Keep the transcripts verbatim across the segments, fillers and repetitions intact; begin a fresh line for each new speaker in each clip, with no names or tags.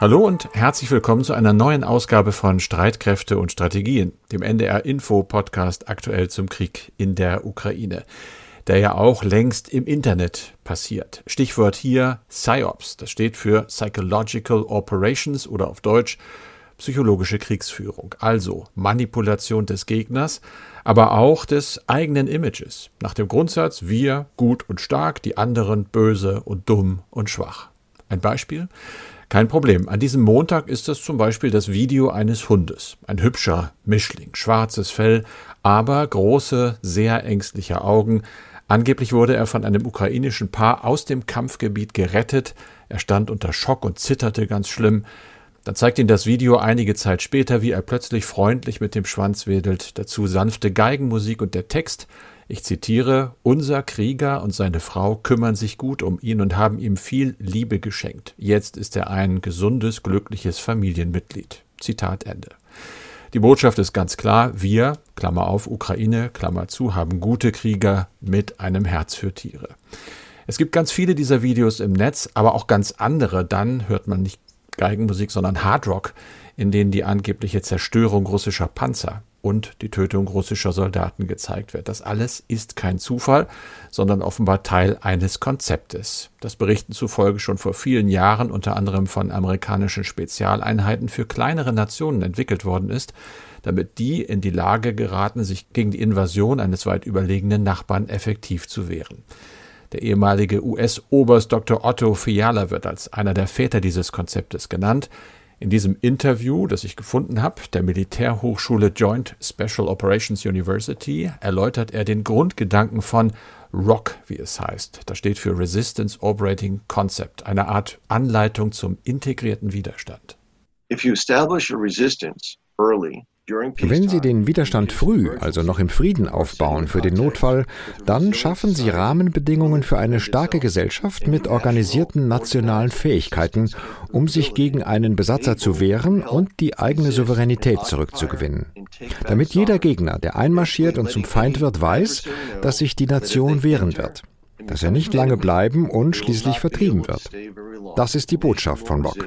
Hallo und herzlich willkommen zu einer neuen Ausgabe von Streitkräfte und Strategien, dem N D R-Info-Podcast aktuell zum Krieg in der Ukraine, der ja auch längst im Internet passiert. Stichwort hier PsyOps, das steht für Psychological Operations oder auf Deutsch psychologische Kriegsführung, also Manipulation des Gegners, aber auch des eigenen Images, nach dem Grundsatz wir gut und stark, die anderen böse und dumm und schwach. Ein Beispiel? Kein Problem. An diesem Montag ist es zum Beispiel das Video eines Hundes. Ein hübscher Mischling, schwarzes Fell, aber große, sehr ängstliche Augen. Angeblich wurde er von einem ukrainischen Paar aus dem Kampfgebiet gerettet. Er stand unter Schock und zitterte ganz schlimm. Dann zeigt ihn das Video einige Zeit später, wie er plötzlich freundlich mit dem Schwanz wedelt. Dazu sanfte Geigenmusik und der Text. Ich zitiere, unser Krieger und seine Frau kümmern sich gut um ihn und haben ihm viel Liebe geschenkt. Jetzt ist er ein gesundes, glückliches Familienmitglied. Zitat Ende. Die Botschaft ist ganz klar, wir, Klammer auf, Ukraine, Klammer zu, haben gute Krieger mit einem Herz für Tiere. Es gibt ganz viele dieser Videos im Netz, aber auch ganz andere. Dann hört man nicht Geigenmusik, sondern Hardrock, in denen die angebliche Zerstörung russischer Panzer und die Tötung russischer Soldaten gezeigt wird. Das alles ist kein Zufall, sondern offenbar Teil eines Konzeptes, das Berichten zufolge schon vor vielen Jahren unter anderem von amerikanischen Spezialeinheiten für kleinere Nationen entwickelt worden ist, damit die in die Lage geraten, sich gegen die Invasion eines weit überlegenen Nachbarn effektiv zu wehren. Der ehemalige U S-Oberst Doktor Otto Fiala wird als einer der Väter dieses Konzeptes genannt. In diesem Interview, das ich gefunden habe, der Militärhochschule Joint Special Operations University, erläutert er den Grundgedanken von R O C, wie es heißt. Das steht für Resistance Operating Concept, eine Art Anleitung zum integrierten Widerstand.
If you establish a resistance early,
Wenn Sie den Widerstand früh, also noch im Frieden aufbauen für den Notfall, dann schaffen Sie Rahmenbedingungen für eine starke Gesellschaft mit organisierten nationalen Fähigkeiten, um sich gegen einen Besatzer zu wehren und die eigene Souveränität zurückzugewinnen. Damit jeder Gegner, der einmarschiert und zum Feind wird, weiß, dass sich die Nation wehren wird, dass er nicht lange bleiben und schließlich vertrieben wird. Das ist die Botschaft von R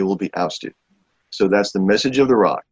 O C.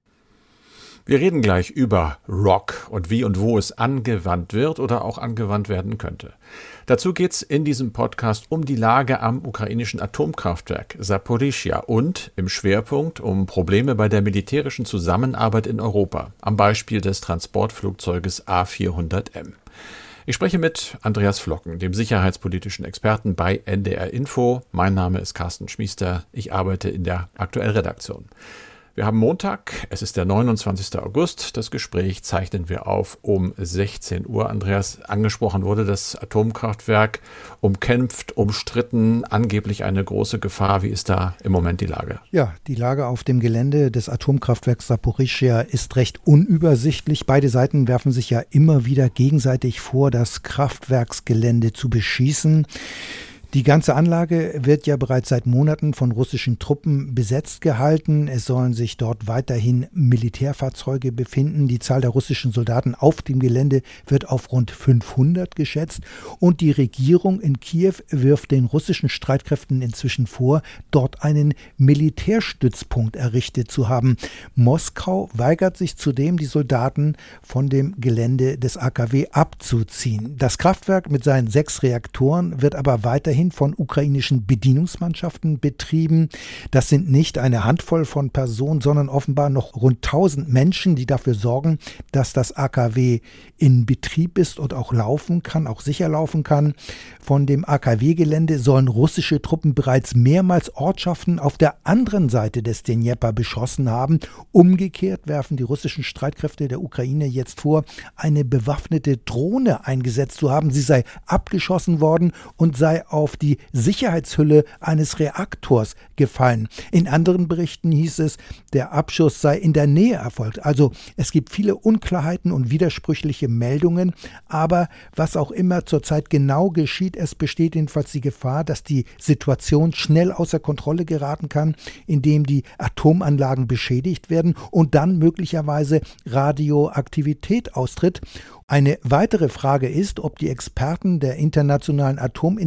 Wir reden gleich über R O C und wie und wo es angewandt wird oder auch angewandt werden könnte. Dazu geht es in diesem Podcast um die Lage am ukrainischen Atomkraftwerk Saporischschja und im Schwerpunkt um Probleme bei der militärischen Zusammenarbeit in Europa, am Beispiel des Transportflugzeuges A vierhundert M. Ich spreche mit Andreas Flocken, dem sicherheitspolitischen Experten bei N D R Info. Mein Name ist Carsten Schmiester, ich arbeite in der Aktuellredaktion. Wir haben Montag, es ist der neunundzwanzigster August. Das Gespräch zeichnen wir auf um sechzehn Uhr. Andreas, angesprochen wurde das Atomkraftwerk, umkämpft, umstritten, angeblich eine große Gefahr. Wie ist da im Moment die Lage?
Ja, die Lage auf dem Gelände des Atomkraftwerks Saporischschja ist recht unübersichtlich. Beide Seiten werfen sich ja immer wieder gegenseitig vor, das Kraftwerksgelände zu beschießen. Die ganze Anlage wird ja bereits seit Monaten von russischen Truppen besetzt gehalten. Es sollen sich dort weiterhin Militärfahrzeuge befinden. Die Zahl der russischen Soldaten auf dem Gelände wird auf rund fünfhundert geschätzt. Und die Regierung in Kiew wirft den russischen Streitkräften inzwischen vor, dort einen Militärstützpunkt errichtet zu haben. Moskau weigert sich zudem, die Soldaten von dem Gelände des A K W abzuziehen. Das Kraftwerk mit seinen sechs Reaktoren wird aber weiterhin von ukrainischen Bedienungsmannschaften betrieben. Das sind nicht eine Handvoll von Personen, sondern offenbar noch rund tausend Menschen, die dafür sorgen, dass das A K W in Betrieb ist und auch laufen kann, auch sicher laufen kann. Von dem A K W-Gelände sollen russische Truppen bereits mehrmals Ortschaften auf der anderen Seite des Dnjepr beschossen haben. Umgekehrt werfen die russischen Streitkräfte der Ukraine jetzt vor, eine bewaffnete Drohne eingesetzt zu haben. Sie sei abgeschossen worden und sei auf die Sicherheitshülle eines Reaktors gefallen. In anderen Berichten hieß es, der Abschuss sei in der Nähe erfolgt. Also es gibt viele Unklarheiten und widersprüchliche Meldungen, aber was auch immer zurzeit genau geschieht, es besteht jedenfalls die Gefahr, dass die Situation schnell außer Kontrolle geraten kann, indem die Atomanlagen beschädigt werden und dann möglicherweise Radioaktivität austritt. Eine weitere Frage ist, ob die Experten der Internationalen Atomenergiebehörde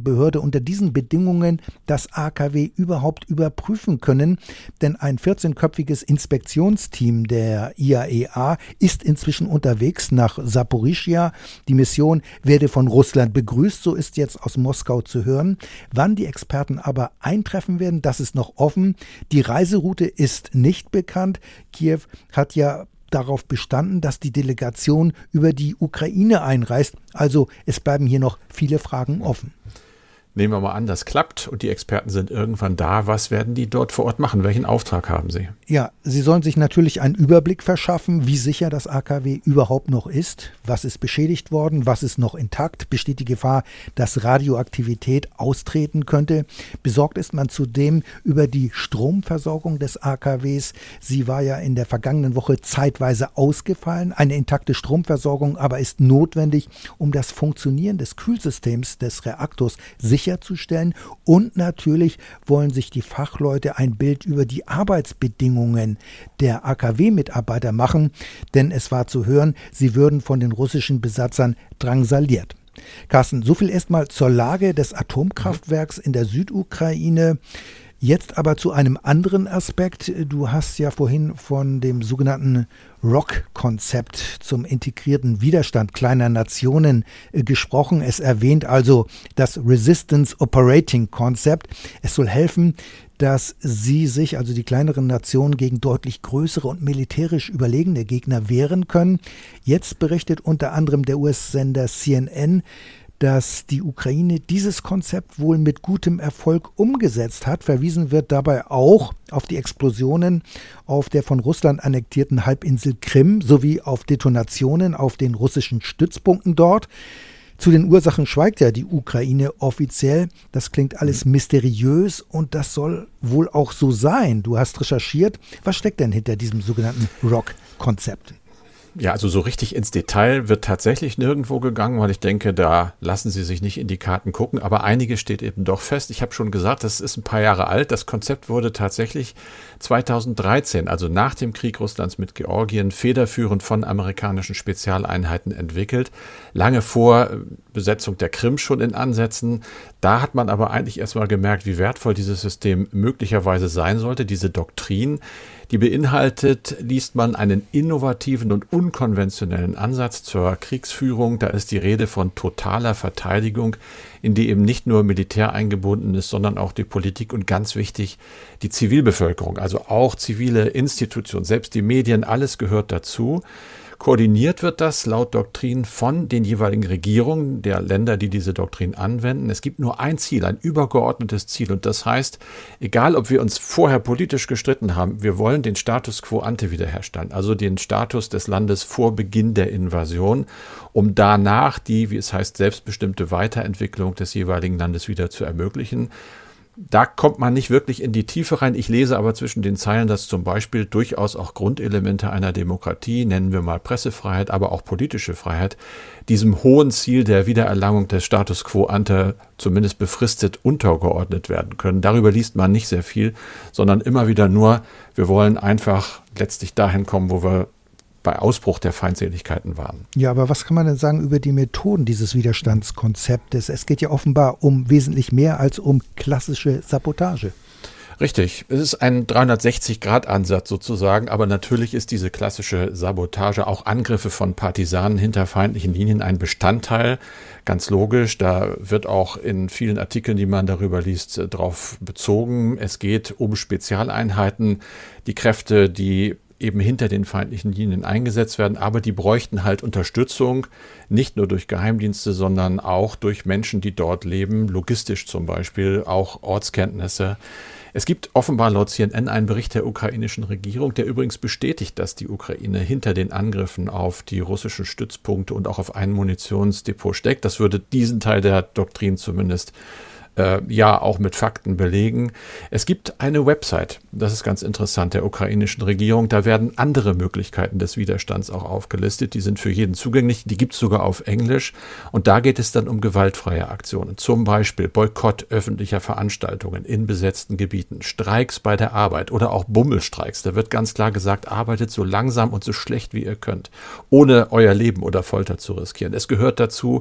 Behörde unter diesen Bedingungen das A K W überhaupt überprüfen können. Denn ein vierzehnköpfiges Inspektionsteam der I A E A ist inzwischen unterwegs nach Saporischschja. Die Mission werde von Russland begrüßt, so ist jetzt aus Moskau zu hören. Wann die Experten aber eintreffen werden, das ist noch offen. Die Reiseroute ist nicht bekannt. Kiew hat ja darauf bestanden, dass die Delegation über die Ukraine einreist. Also es bleiben hier noch viele Fragen offen.
Nehmen wir mal an, das klappt und die Experten sind irgendwann da. Was werden die dort vor Ort machen? Welchen Auftrag haben sie?
Ja, sie sollen sich natürlich einen Überblick verschaffen, wie sicher das A K W überhaupt noch ist. Was ist beschädigt worden? Was ist noch intakt? Besteht die Gefahr, dass Radioaktivität austreten könnte? Besorgt ist man zudem über die Stromversorgung des A K Ws. Sie war ja in der vergangenen Woche zeitweise ausgefallen. Eine intakte Stromversorgung aber ist notwendig, um das Funktionieren des Kühlsystems des Reaktors sicherzustellen. Und natürlich wollen sich die Fachleute ein Bild über die Arbeitsbedingungen der A K W-Mitarbeiter machen, denn es war zu hören, sie würden von den russischen Besatzern drangsaliert. Carsten, so viel erstmal zur Lage des Atomkraftwerks in der Südukraine. Jetzt aber zu einem anderen Aspekt. Du hast ja vorhin von dem sogenannten R O C-Konzept zum integrierten Widerstand kleiner Nationen äh, gesprochen. Es erwähnt also das Resistance Operating Concept. Es soll helfen, dass sie sich, also die kleineren Nationen, gegen deutlich größere und militärisch überlegene Gegner wehren können. Jetzt berichtet unter anderem der U S-Sender C N N, dass die Ukraine dieses Konzept wohl mit gutem Erfolg umgesetzt hat. Verwiesen wird dabei auch auf die Explosionen auf der von Russland annektierten Halbinsel Krim sowie auf Detonationen auf den russischen Stützpunkten dort. Zu den Ursachen schweigt ja die Ukraine offiziell. Das klingt alles mysteriös und das soll wohl auch so sein. Du hast recherchiert. Was steckt denn hinter diesem sogenannten R O C-Konzept?
Ja, also so richtig ins Detail wird tatsächlich nirgendwo gegangen, weil ich denke, da lassen sie sich nicht in die Karten gucken. Aber einiges steht eben doch fest. Ich habe schon gesagt, das ist ein paar Jahre alt. Das Konzept wurde tatsächlich zweitausenddreizehn, also nach dem Krieg Russlands mit Georgien, federführend von amerikanischen Spezialeinheiten entwickelt. Lange vor Besetzung der Krim schon in Ansätzen. Da hat man aber eigentlich erst mal gemerkt, wie wertvoll dieses System möglicherweise sein sollte, diese Doktrin. Die beinhaltet, liest man, einen innovativen und unkonventionellen Ansatz zur Kriegsführung. Da ist die Rede von totaler Verteidigung, in die eben nicht nur Militär eingebunden ist, sondern auch die Politik und ganz wichtig, die Zivilbevölkerung, also auch zivile Institutionen, selbst die Medien, alles gehört dazu. Koordiniert wird das laut Doktrin von den jeweiligen Regierungen der Länder, die diese Doktrin anwenden. Es gibt nur ein Ziel, ein übergeordnetes Ziel. Und das heißt, egal ob wir uns vorher politisch gestritten haben, wir wollen den Status quo ante wiederherstellen, also den Status des Landes vor Beginn der Invasion, um danach die, wie es heißt, selbstbestimmte Weiterentwicklung des jeweiligen Landes wieder zu ermöglichen. Da kommt man nicht wirklich in die Tiefe rein. Ich lese aber zwischen den Zeilen, dass zum Beispiel durchaus auch Grundelemente einer Demokratie, nennen wir mal Pressefreiheit, aber auch politische Freiheit, diesem hohen Ziel der Wiedererlangung des Status quo ante zumindest befristet untergeordnet werden können. Darüber liest man nicht sehr viel, sondern immer wieder nur, wir wollen einfach letztlich dahin kommen, wo wir bei Ausbruch der Feindseligkeiten waren.
Ja, aber was kann man denn sagen über die Methoden dieses Widerstandskonzeptes? Es geht ja offenbar um wesentlich mehr als um klassische Sabotage.
Richtig, es ist ein dreihundertsechzig-Grad-Ansatz sozusagen, aber natürlich ist diese klassische Sabotage, auch Angriffe von Partisanen hinter feindlichen Linien, ein Bestandteil, ganz logisch. Da wird auch in vielen Artikeln, die man darüber liest, drauf bezogen. Es geht um Spezialeinheiten, die Kräfte, die eben hinter den feindlichen Linien eingesetzt werden, aber die bräuchten halt Unterstützung, nicht nur durch Geheimdienste, sondern auch durch Menschen, die dort leben, logistisch zum Beispiel, auch Ortskenntnisse. Es gibt offenbar laut C N N einen Bericht der ukrainischen Regierung, der übrigens bestätigt, dass die Ukraine hinter den Angriffen auf die russischen Stützpunkte und auch auf ein Munitionsdepot steckt. Das würde diesen Teil der Doktrin zumindest äh, ja auch mit Fakten belegen. Es gibt eine Website, das ist ganz interessant, der ukrainischen Regierung. Da werden andere Möglichkeiten des Widerstands auch aufgelistet. Die sind für jeden zugänglich. Die gibt es sogar auf Englisch. Und da geht es dann um gewaltfreie Aktionen. Zum Beispiel Boykott öffentlicher Veranstaltungen in besetzten Gebieten, Streiks bei der Arbeit oder auch Bummelstreiks. Da wird ganz klar gesagt, arbeitet so langsam und so schlecht wie ihr könnt, ohne euer Leben oder Folter zu riskieren. Es gehört dazu,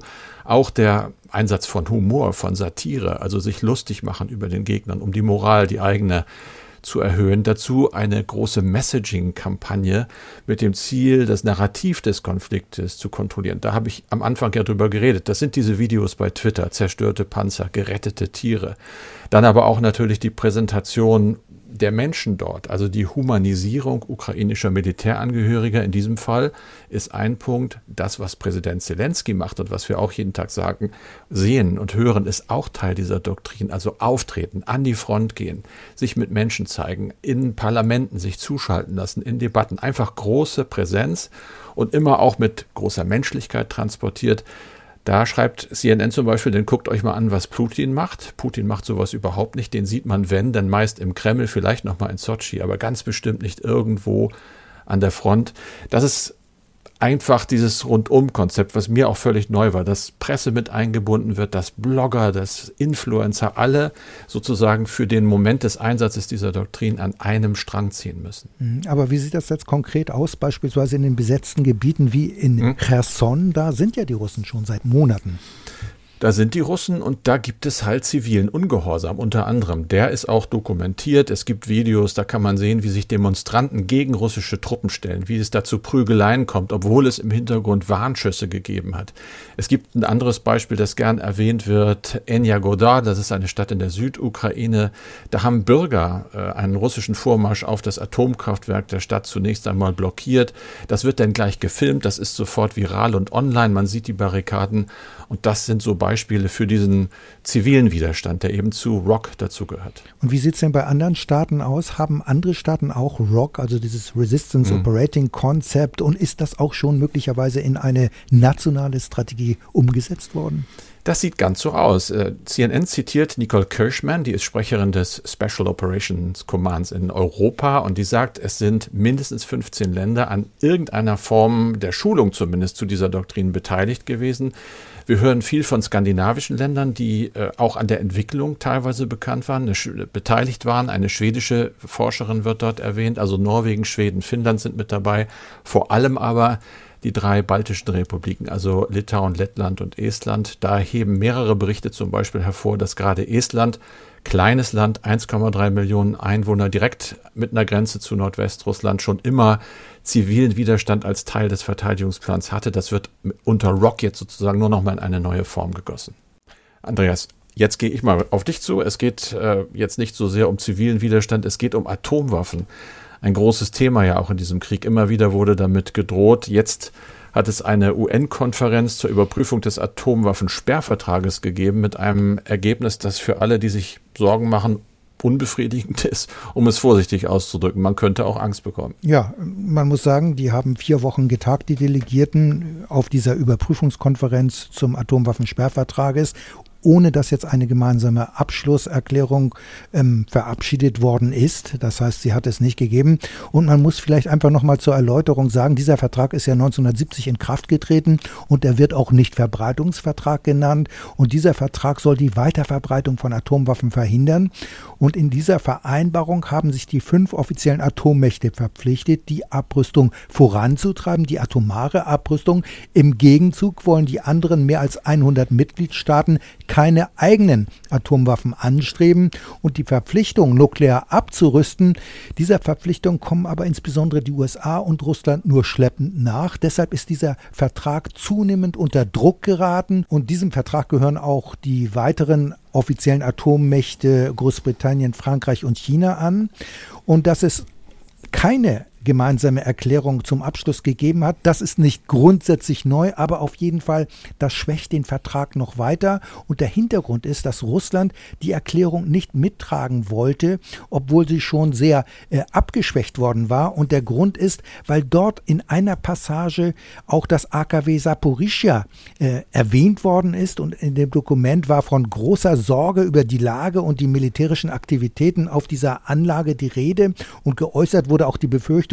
Auch der Einsatz von Humor, von Satire, also sich lustig machen über den Gegnern, um die Moral, die eigene zu erhöhen. Dazu eine große Messaging-Kampagne mit dem Ziel, das Narrativ des Konfliktes zu kontrollieren. Da habe ich am Anfang ja drüber geredet. Das sind diese Videos bei Twitter, zerstörte Panzer, gerettete Tiere. Dann aber auch natürlich die Präsentation der Menschen dort, also die Humanisierung ukrainischer Militärangehöriger in diesem Fall, ist ein Punkt. Das, was Präsident Zelensky macht und was wir auch jeden Tag sagen, sehen und hören, ist auch Teil dieser Doktrin. Also auftreten, an die Front gehen, sich mit Menschen zeigen, in Parlamenten sich zuschalten lassen, in Debatten. Einfach große Präsenz und immer auch mit großer Menschlichkeit transportiert. Da schreibt C N N zum Beispiel, denn guckt euch mal an, was Putin macht. Putin macht sowas überhaupt nicht. Den sieht man, wenn, dann meist im Kreml, vielleicht nochmal in Sotschi, aber ganz bestimmt nicht irgendwo an der Front. Das ist einfach dieses Rundum-Konzept, was mir auch völlig neu war, dass Presse mit eingebunden wird, dass Blogger, dass Influencer alle sozusagen für den Moment des Einsatzes dieser Doktrin an einem Strang ziehen müssen.
Aber wie sieht das jetzt konkret aus, beispielsweise in den besetzten Gebieten wie in hm? Cherson? Da sind ja die Russen schon seit Monaten.
Da sind die Russen und da gibt es halt zivilen Ungehorsam unter anderem. Der ist auch dokumentiert. Es gibt Videos, da kann man sehen, wie sich Demonstranten gegen russische Truppen stellen, wie es da zu Prügeleien kommt, obwohl es im Hintergrund Warnschüsse gegeben hat. Es gibt ein anderes Beispiel, das gern erwähnt wird, Enjagodar, das ist eine Stadt in der Südukraine. Da haben Bürger äh, einen russischen Vormarsch auf das Atomkraftwerk der Stadt zunächst einmal blockiert. Das wird dann gleich gefilmt, das ist sofort viral und online. Man sieht die Barrikaden und das sind so Beispiele für diesen zivilen Widerstand, der eben zu R O C dazugehört.
Und wie sieht es denn bei anderen Staaten aus? Haben andere Staaten auch R O C, also dieses Resistance mhm. Operating Concept, und ist das auch schon möglicherweise in eine nationale Strategie umgesetzt worden?
Das sieht ganz so aus. C N N zitiert Nicole Kirschman, die ist Sprecherin des Special Operations Commands in Europa, und die sagt, es sind mindestens fünfzehn Länder an irgendeiner Form der Schulung zumindest zu dieser Doktrin beteiligt gewesen. Wir hören viel von skandinavischen Ländern, die äh, auch an der Entwicklung teilweise bekannt waren, eine, beteiligt waren. Eine schwedische Forscherin wird dort erwähnt, also Norwegen, Schweden, Finnland sind mit dabei. Vor allem aber die drei baltischen Republiken, also Litauen, Lettland und Estland. Da heben mehrere Berichte zum Beispiel hervor, dass gerade Estland, kleines Land, eins Komma drei Millionen Einwohner, direkt mit einer Grenze zu Nordwestrussland, schon immer zivilen Widerstand als Teil des Verteidigungsplans hatte. Das wird unter R O C jetzt sozusagen nur noch mal in eine neue Form gegossen. Andreas, jetzt gehe ich mal auf dich zu. Es geht äh, jetzt nicht so sehr um zivilen Widerstand, es geht um Atomwaffen. Ein großes Thema ja auch in diesem Krieg. Immer wieder wurde damit gedroht. Jetzt hat es eine U N-Konferenz zur Überprüfung des Atomwaffensperrvertrages gegeben mit einem Ergebnis, das für alle, die sich Sorgen machen, unbefriedigend ist, um es vorsichtig auszudrücken. Man könnte auch Angst bekommen.
Ja, man muss sagen, die haben vier Wochen getagt, die Delegierten, auf dieser Überprüfungskonferenz zum Atomwaffensperrvertrages, ohne dass jetzt eine gemeinsame Abschlusserklärung ähm, verabschiedet worden ist. Das heißt, sie hat es nicht gegeben. Und man muss vielleicht einfach nochmal zur Erläuterung sagen, dieser Vertrag ist ja neunzehnhundertsiebzig in Kraft getreten und er wird auch Nichtverbreitungsvertrag genannt. Und dieser Vertrag soll die Weiterverbreitung von Atomwaffen verhindern. Und in dieser Vereinbarung haben sich die fünf offiziellen Atommächte verpflichtet, die Abrüstung voranzutreiben, die atomare Abrüstung. Im Gegenzug wollen die anderen mehr als hundert Mitgliedstaaten keine eigenen Atomwaffen anstreben, und die Verpflichtung, nuklear abzurüsten, dieser Verpflichtung kommen aber insbesondere die U S A und Russland nur schleppend nach. Deshalb ist dieser Vertrag zunehmend unter Druck geraten, und diesem Vertrag gehören auch die weiteren offiziellen Atommächte Großbritannien, Frankreich und China an. Und dass es keine gemeinsame Erklärung zum Abschluss gegeben hat. Das ist nicht grundsätzlich neu, aber auf jeden Fall, das schwächt den Vertrag noch weiter. Und der Hintergrund ist, dass Russland die Erklärung nicht mittragen wollte, obwohl sie schon sehr äh, abgeschwächt worden war. Und der Grund ist, weil dort in einer Passage auch das A K W Saporischschja äh, erwähnt worden ist. Und in dem Dokument war von großer Sorge über die Lage und die militärischen Aktivitäten auf dieser Anlage die Rede. Und geäußert wurde auch die Befürchtung,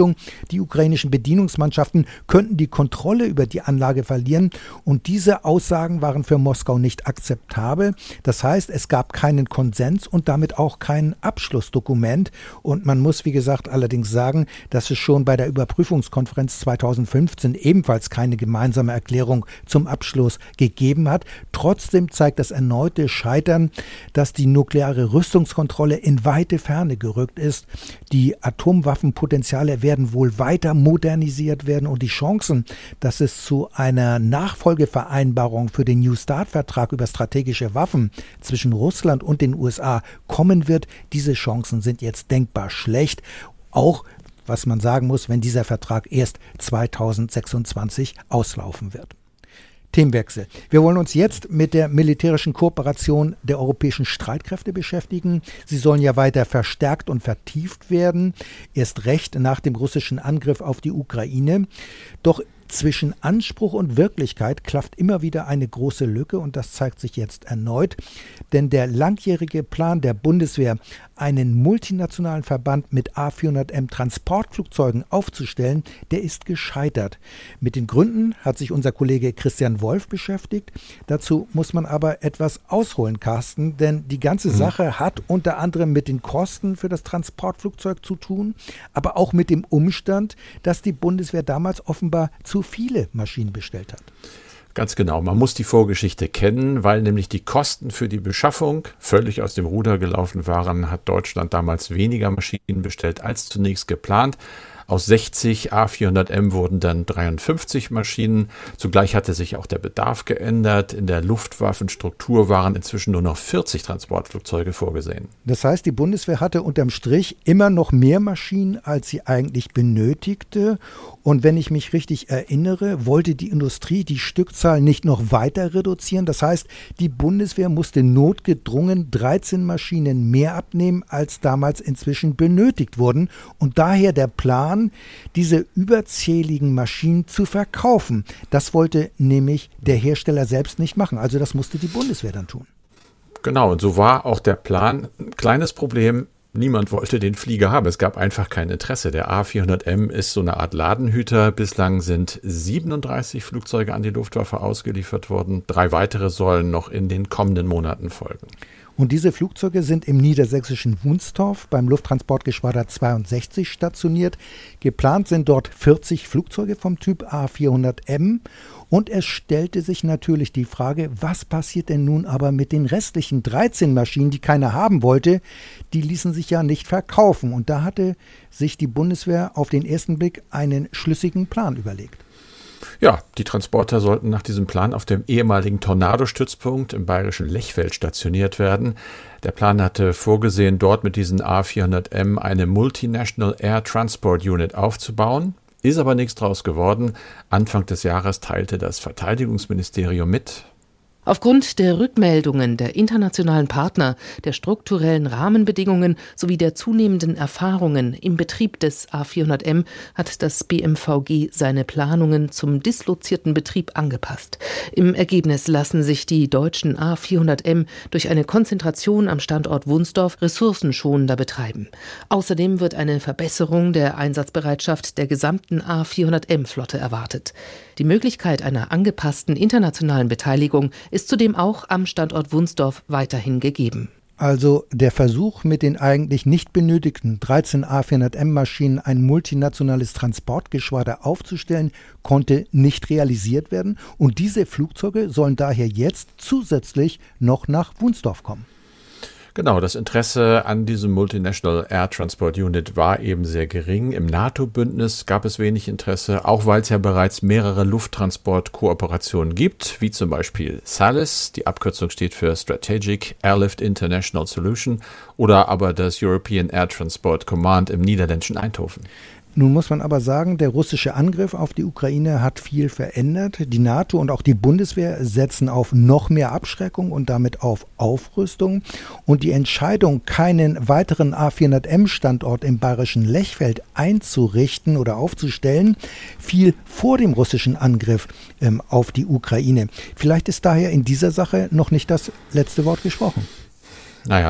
Befürchtung, die ukrainischen Bedienungsmannschaften könnten die Kontrolle über die Anlage verlieren. Und diese Aussagen waren für Moskau nicht akzeptabel. Das heißt, es gab keinen Konsens und damit auch kein Abschlussdokument. Und man muss, wie gesagt, allerdings sagen, dass es schon bei der Überprüfungskonferenz zweitausendfünfzehn ebenfalls keine gemeinsame Erklärung zum Abschluss gegeben hat. Trotzdem zeigt das erneute Scheitern, dass die nukleare Rüstungskontrolle in weite Ferne gerückt ist. Die Atomwaffenpotenziale werden wohl weiter modernisiert werden und die Chancen, dass es zu einer Nachfolgevereinbarung für den New START-Vertrag über strategische Waffen zwischen Russland und den U S A kommen wird, diese Chancen sind jetzt denkbar schlecht. Auch, was man sagen muss, wenn dieser Vertrag erst zweitausendsechsundzwanzig auslaufen wird. Themenwechsel. Wir wollen uns jetzt mit der militärischen Kooperation der europäischen Streitkräfte beschäftigen. Sie sollen ja weiter verstärkt und vertieft werden, erst recht nach dem russischen Angriff auf die Ukraine. Doch zwischen Anspruch und Wirklichkeit klafft immer wieder eine große Lücke und das zeigt sich jetzt erneut. Denn der langjährige Plan der Bundeswehr, einen multinationalen Verband mit A vierhundert M Transportflugzeugen aufzustellen, der ist gescheitert. Mit den Gründen hat sich unser Kollege Christian Wolf beschäftigt. Dazu muss man aber etwas ausholen, Carsten, denn die ganze mhm. Sache hat unter anderem mit den Kosten für das Transportflugzeug zu tun, aber auch mit dem Umstand, dass die Bundeswehr damals offenbar zu viele Maschinen bestellt hat.
Ganz genau, man muss die Vorgeschichte kennen, weil nämlich die Kosten für die Beschaffung völlig aus dem Ruder gelaufen waren, hat Deutschland damals weniger Maschinen bestellt als zunächst geplant. Aus sechzig A vierhundert M wurden dann dreiundfünfzig Maschinen. Zugleich hatte sich auch der Bedarf geändert. In der Luftwaffenstruktur waren inzwischen nur noch vierzig Transportflugzeuge vorgesehen.
Das heißt, die Bundeswehr hatte unterm Strich immer noch mehr Maschinen, als sie eigentlich benötigte. Und wenn ich mich richtig erinnere, wollte die Industrie die Stückzahl nicht noch weiter reduzieren. Das heißt, die Bundeswehr musste notgedrungen dreizehn Maschinen mehr abnehmen, als damals inzwischen benötigt wurden. Und daher der Plan, diese überzähligen Maschinen zu verkaufen. Das wollte nämlich der Hersteller selbst nicht machen. Also das musste die Bundeswehr dann tun.
Genau, und so war auch der Plan. Ein kleines Problem, niemand wollte den Flieger haben. Es gab einfach kein Interesse. Der A vierhundert M ist so eine Art Ladenhüter. Bislang sind siebenunddreißig Flugzeuge an die Luftwaffe ausgeliefert worden. Drei weitere sollen noch in den kommenden Monaten folgen.
Und diese Flugzeuge sind im niedersächsischen Wunstorf beim Lufttransportgeschwader zweiundsechzig stationiert. Geplant sind dort vierzig Flugzeuge vom Typ A vierhundert M. Und es stellte sich natürlich die Frage, was passiert denn nun aber mit den restlichen dreizehn Maschinen, die keiner haben wollte? Die ließen sich ja nicht verkaufen. Und da hatte sich die Bundeswehr auf den ersten Blick einen schlüssigen Plan überlegt.
Ja, die Transporter sollten nach diesem Plan auf dem ehemaligen Tornado-Stützpunkt im bayerischen Lechfeld stationiert werden. Der Plan hatte vorgesehen, dort mit diesen A vierhundert M eine Multinational Air Transport Unit aufzubauen. Ist aber nichts draus geworden. Anfang des Jahres teilte das Verteidigungsministerium mit:
Aufgrund der Rückmeldungen der internationalen Partner, der strukturellen Rahmenbedingungen sowie der zunehmenden Erfahrungen im Betrieb des A vierhundert M hat das B M V G seine Planungen zum dislozierten Betrieb angepasst. Im Ergebnis lassen sich die deutschen A vierhundert M durch eine Konzentration am Standort Wunstorf ressourcenschonender betreiben. Außerdem wird eine Verbesserung der Einsatzbereitschaft der gesamten A vierhundert M-Flotte erwartet. Die Möglichkeit einer angepassten internationalen Beteiligung ist zudem auch am Standort Wunstorf weiterhin gegeben.
Also der Versuch, mit den eigentlich nicht benötigten dreizehn A vierhundert M Maschinen ein multinationales Transportgeschwader aufzustellen, konnte nicht realisiert werden und diese Flugzeuge sollen daher jetzt zusätzlich noch nach Wunstorf kommen.
Genau, das Interesse an diesem Multinational Air Transport Unit war eben sehr gering. Im NATO-Bündnis gab es wenig Interesse, auch weil es ja bereits mehrere Lufttransport-Kooperationen gibt, wie zum Beispiel S A L I S, die Abkürzung steht für Strategic Airlift International Solution, oder aber das European Air Transport Command im niederländischen Eindhoven.
Nun muss man aber sagen, der russische Angriff auf die Ukraine hat viel verändert. Die NATO und auch die Bundeswehr setzen auf noch mehr Abschreckung und damit auf Aufrüstung. Und die Entscheidung, keinen weiteren A vierhundert M-Standort im bayerischen Lechfeld einzurichten oder aufzustellen, fiel vor dem russischen Angriff ähm, auf die Ukraine. Vielleicht ist daher in dieser Sache noch nicht das letzte Wort gesprochen.
Naja,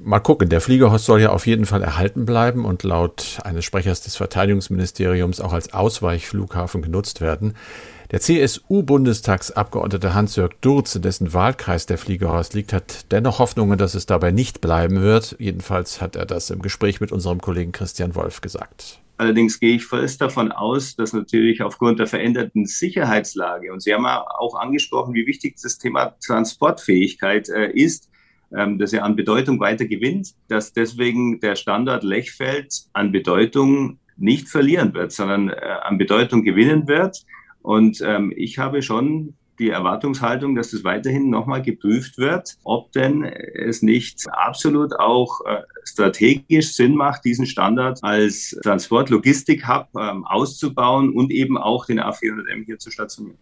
Mal gucken, der Flieger soll ja auf jeden Fall erhalten bleiben und laut eines Sprechers des Verteidigungsministeriums auch als Ausweichflughafen genutzt werden. Der C S U-Bundestagsabgeordnete Hans-Jörg Durz, in dessen Wahlkreis der Fliegerhorst liegt, hat dennoch Hoffnungen, dass es dabei nicht bleiben wird. Jedenfalls hat er das im Gespräch mit unserem Kollegen Christian Wolf gesagt.
Allerdings gehe ich fest davon aus, dass natürlich aufgrund der veränderten Sicherheitslage, und Sie haben ja auch angesprochen, wie wichtig das Thema Transportfähigkeit äh, ist, ähm, dass er an Bedeutung weiter gewinnt, dass deswegen der Standort Lechfeld an Bedeutung nicht verlieren wird, sondern äh, an Bedeutung gewinnen wird. Und ähm, ich habe schon die Erwartungshaltung, dass es weiterhin nochmal geprüft wird, ob denn es nicht absolut auch äh, strategisch Sinn macht, diesen Standard als Transport-Logistik-Hub ähm, auszubauen und eben auch den A vierhundert M hier zu stationieren.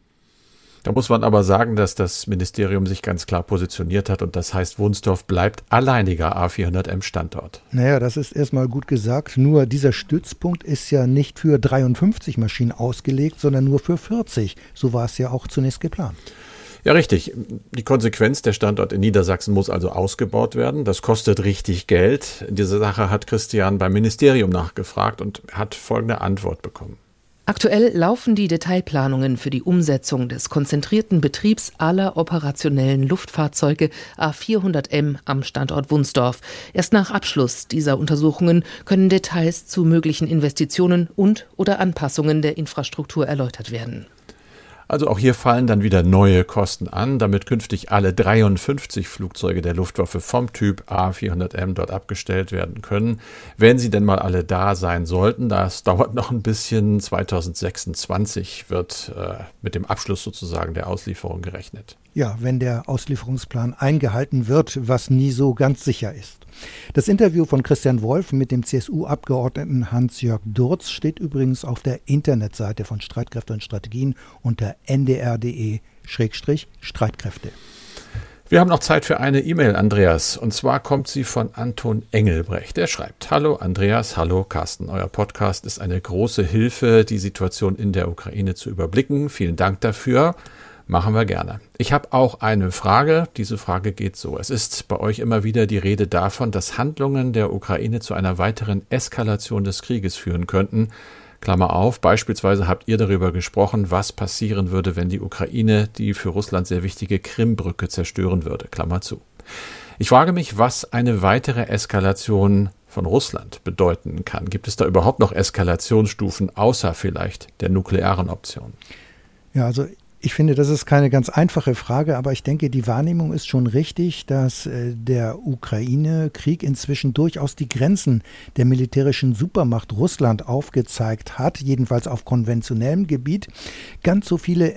Da muss man aber sagen, dass das Ministerium sich ganz klar positioniert hat und das heißt, Wunstorf bleibt alleiniger A vierhundert M Standort.
Naja, das ist erstmal gut gesagt. Nur dieser Stützpunkt ist ja nicht für dreiundfünfzig Maschinen ausgelegt, sondern nur für vierzig. So war es ja auch zunächst geplant.
Ja, richtig. Die Konsequenz, der Standort in Niedersachsen muss also ausgebaut werden. Das kostet richtig Geld. In dieser Sache hat Christian beim Ministerium nachgefragt und hat folgende Antwort bekommen.
Aktuell laufen die Detailplanungen für die Umsetzung des konzentrierten Betriebs aller operationellen Luftfahrzeuge A vierhundert M am Standort Wunstorf. Erst nach Abschluss dieser Untersuchungen können Details zu möglichen Investitionen und oder Anpassungen der Infrastruktur erläutert werden.
Also auch hier fallen dann wieder neue Kosten an, damit künftig alle dreiundfünfzig Flugzeuge der Luftwaffe vom Typ A vierhundert M dort abgestellt werden können, wenn sie denn mal alle da sein sollten. Das dauert noch ein bisschen. zweitausendsechsundzwanzig wird äh, mit dem Abschluss sozusagen der Auslieferung gerechnet.
Ja, wenn der Auslieferungsplan eingehalten wird, was nie so ganz sicher ist. Das Interview von Christian Wolf mit dem C S U-Abgeordneten Hans-Jörg Durz steht übrigens auf der Internetseite von Streitkräfte und Strategien unter n d r punkt d e Schrägstrich Streitkräfte.
Wir haben noch Zeit für eine E-Mail, Andreas. Und zwar kommt sie von Anton Engelbrecht. Er schreibt: Hallo Andreas, hallo Carsten. Euer Podcast ist eine große Hilfe, die Situation in der Ukraine zu überblicken. Vielen Dank dafür. Machen wir gerne. Ich habe auch eine Frage. Diese Frage geht so. Es ist bei euch immer wieder die Rede davon, dass Handlungen der Ukraine zu einer weiteren Eskalation des Krieges führen könnten. Klammer auf, beispielsweise habt ihr darüber gesprochen, was passieren würde, wenn die Ukraine die für Russland sehr wichtige Krimbrücke zerstören würde. Klammer zu. Ich frage mich, was eine weitere Eskalation von Russland bedeuten kann. Gibt es da überhaupt noch Eskalationsstufen, außer vielleicht der nuklearen Option?
Ja, also ich finde, das ist keine ganz einfache Frage, aber ich denke, die Wahrnehmung ist schon richtig, dass äh, der Ukraine-Krieg inzwischen durchaus die Grenzen der militärischen Supermacht Russland aufgezeigt hat, jedenfalls auf konventionellem Gebiet. Ganz so viele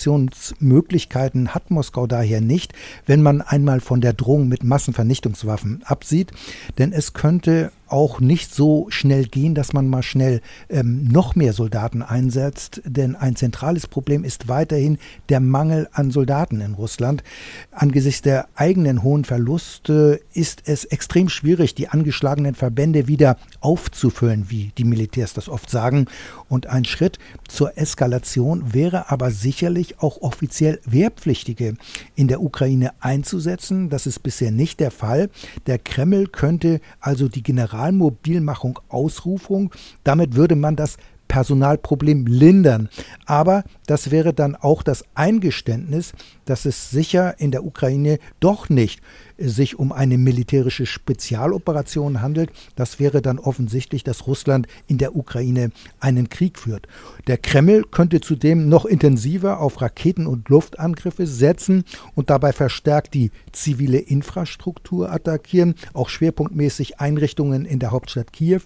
Eskalationsmöglichkeiten hat Moskau daher nicht, wenn man einmal von der Drohung mit Massenvernichtungswaffen absieht, denn es könnte auch nicht so schnell gehen, dass man mal schnell ähm, noch mehr Soldaten einsetzt, denn ein zentrales Problem ist weiterhin der Mangel an Soldaten in Russland. Angesichts der eigenen hohen Verluste ist es extrem schwierig, die angeschlagenen Verbände wieder aufzufüllen, wie die Militärs das oft sagen. Und ein Schritt zur Eskalation wäre aber sicherlich auch offiziell Wehrpflichtige in der Ukraine einzusetzen. Das ist bisher nicht der Fall. Der Kreml könnte also die Generalmobilmachung ausrufen. Damit würde man das Personalproblem lindern. Aber das wäre dann auch das Eingeständnis, dass es sicher in der Ukraine doch nicht sich um eine militärische Spezialoperation handelt. Das wäre dann offensichtlich, dass Russland in der Ukraine einen Krieg führt. Der Kreml könnte zudem noch intensiver auf Raketen- und Luftangriffe setzen und dabei verstärkt die zivile Infrastruktur attackieren, auch schwerpunktmäßig Einrichtungen in der Hauptstadt Kiew,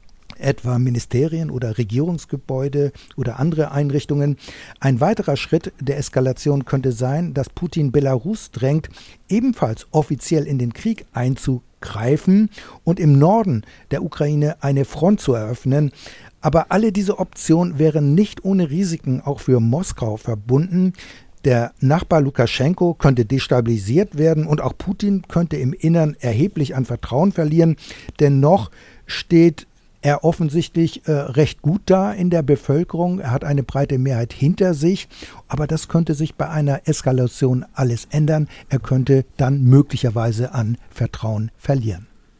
etwa Ministerien oder Regierungsgebäude oder andere Einrichtungen. Ein weiterer Schritt der Eskalation könnte sein, dass Putin Belarus drängt, ebenfalls offiziell in den Krieg einzugreifen und im Norden der Ukraine eine Front zu eröffnen. Aber alle diese Optionen wären nicht ohne Risiken auch für Moskau verbunden. Der Nachbar Lukaschenko könnte destabilisiert werden und auch Putin könnte im Innern erheblich an Vertrauen verlieren. Dennoch steht er offensichtlich äh, recht gut da in der Bevölkerung. Er hat eine breite Mehrheit hinter sich. Aber das könnte sich bei einer Eskalation alles ändern. Er könnte dann möglicherweise an Vertrauen verlieren.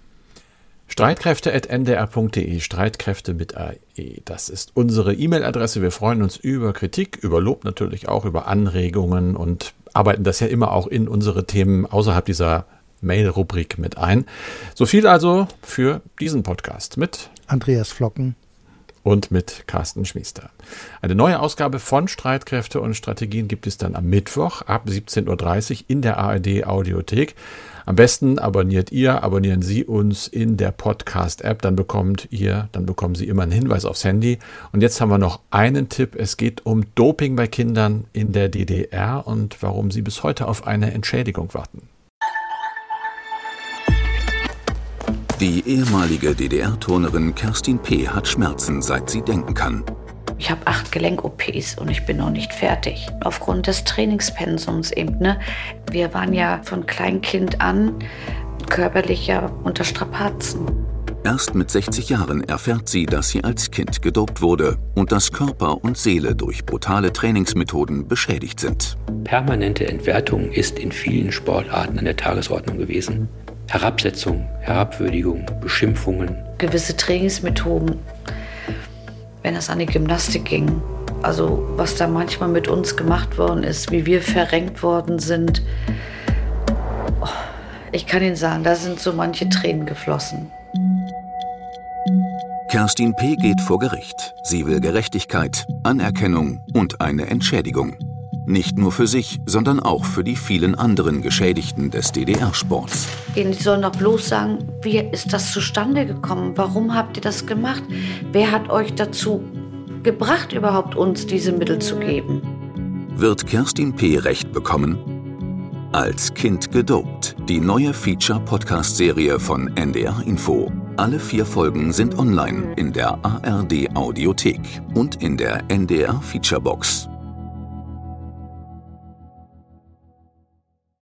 streitkräfte at n d r punkt d e, Streitkräfte mit A E. Das ist unsere E-Mail-Adresse. Wir freuen uns über Kritik, über Lob natürlich auch, über Anregungen und arbeiten das ja immer auch in unsere Themen außerhalb dieser Mail-Rubrik mit ein. So viel also für diesen Podcast mit
Andreas Flocken
und mit Carsten Schmiester. Eine neue Ausgabe von Streitkräfte und Strategien gibt es dann am Mittwoch ab siebzehn Uhr dreißig in der A R D-Audiothek. Am besten abonniert ihr, abonnieren Sie uns in der Podcast-App, dann bekommt ihr, dann bekommen Sie immer einen Hinweis aufs Handy. Und jetzt haben wir noch einen Tipp. Es geht um Doping bei Kindern in der D D R und warum sie bis heute auf eine Entschädigung warten.
Die ehemalige D D R-Turnerin Kerstin P. hat Schmerzen, seit sie denken kann.
Ich habe acht Gelenk-O Ps und ich bin noch nicht fertig. Aufgrund des Trainingspensums eben. Ne? Wir waren ja von Kleinkind an körperlich ja unter Strapazen.
Erst mit sechzig Jahren erfährt sie, dass sie als Kind gedopt wurde und dass Körper und Seele durch brutale Trainingsmethoden beschädigt sind.
Permanente Entwertung ist in vielen Sportarten an der Tagesordnung gewesen. Herabsetzung, Herabwürdigung, Beschimpfungen.
Gewisse Trainingsmethoden, wenn es an die Gymnastik ging, also was da manchmal mit uns gemacht worden ist, wie wir verrenkt worden sind. Oh, ich kann Ihnen sagen, da sind so manche Tränen geflossen.
Kerstin P. geht vor Gericht. Sie will Gerechtigkeit, Anerkennung und eine Entschädigung. Nicht nur für sich, sondern auch für die vielen anderen Geschädigten des D D R-Sports.
Die sollen doch bloß sagen, wie ist das zustande gekommen? Warum habt ihr das gemacht? Wer hat euch dazu gebracht, überhaupt uns diese Mittel zu geben?
Wird Kerstin P. Recht bekommen? Als Kind gedopt. Die neue Feature-Podcast-Serie von N D R Info. Alle vier Folgen sind online in der A R D-Audiothek und in der N D R Featurebox.